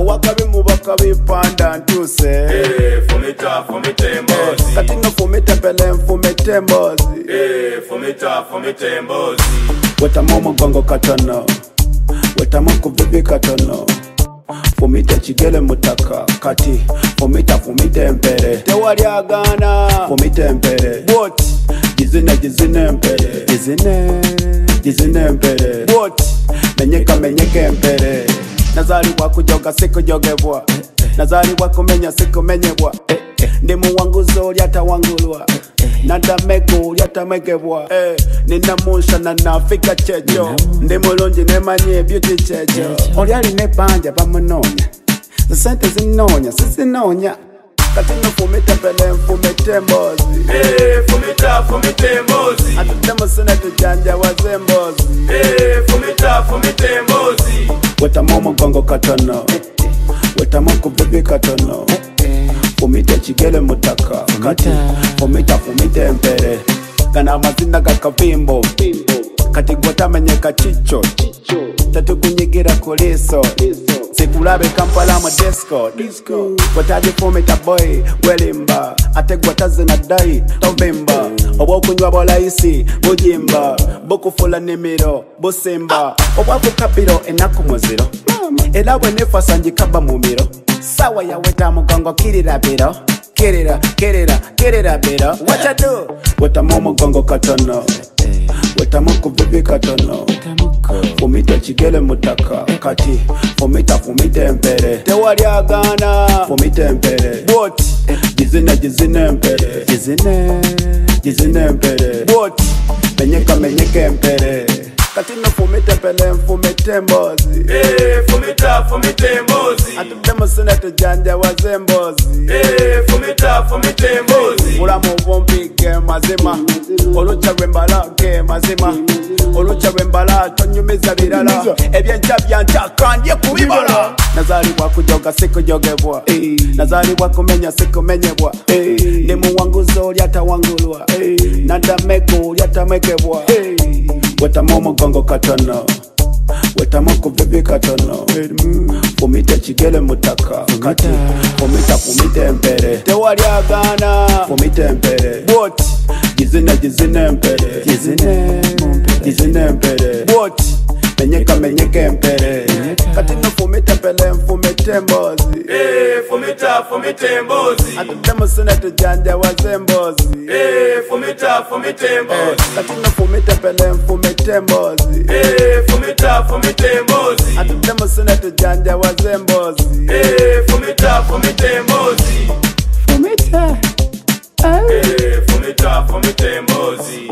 wakabi mubaka bipanda ntuse Fumita mbozi kati no fumita pele mfumite mbozi Fumita mbozi wetamu umugongo katono wetamu kubibi katono fumita chigele mutaka kati fumita empere tewali agana fumita empere what jizine empere jizine empere what menyeka empere nazaliwa kujoga sikujogebwa nazaliwa kumenya sikumenyebwa ndi muwanguzo lyatawangulwa nadamego lyatamegebwa nina musha na nafika chejo ndi mulungi nemanye beauty chejo olyali nebanja bamunonya sente zinonya sisinonya kati nofumita pele mfumite mbozi Fumita mbozi atutemusine tujanja waze mbozi Fumita mbozi wetamu umugongo katono wetamu kubibi katono fumita chigele mutaka kati fumita empere kana amazina gakavimbo kati gwatamenyeka chicho tatukunyigira kuliso sikulabe Kampala mu disco gwataji fumita boy welimba ate gwatazina dai tovimba obwokunywa bolaisi bujimba bukufula nimiro busimba obwakukabiro enaku muziro era bwenefasa njikaba mumiro sawa yaweta mugongo kirira biro kirira biro what you do wetamu umugongo katono wetamu kubibi katono fumita chigele mutaka kati fumita empere tewali agana fumita empere what jizine empere jizine empere what menyeka empere kati no fumita pele mfumite mbozi Fumita mbozi atutemusine tujanja waze mbozi Fumita mbozi mulamu bumpige mazima olucha lwembalage mazima olucha lwembala tonyumiza birala ebyenca byanca kandye kubibala nazalibwa kujoga sikujogebwa nazalibwa kumenya sikumenyebwa ndi muwanguzo lyatawangulwa nadamego lyatamegebwa wetamu umugongo katono wetamu kubibi katono fumita chigele mutaka kati fumita empere tewali agana fumita empere what jizine empere jizine empere what menyeka empere kati no fumita pele mfumite mbozi Fumita mbozi atutemusine tujanja waze mbozi Fumita mbozi kati no fumita pele mfumite mbozi Fumita mbozi atutemusine tujanja waze mbozi Fumita mbozi fumita Fumita mbozi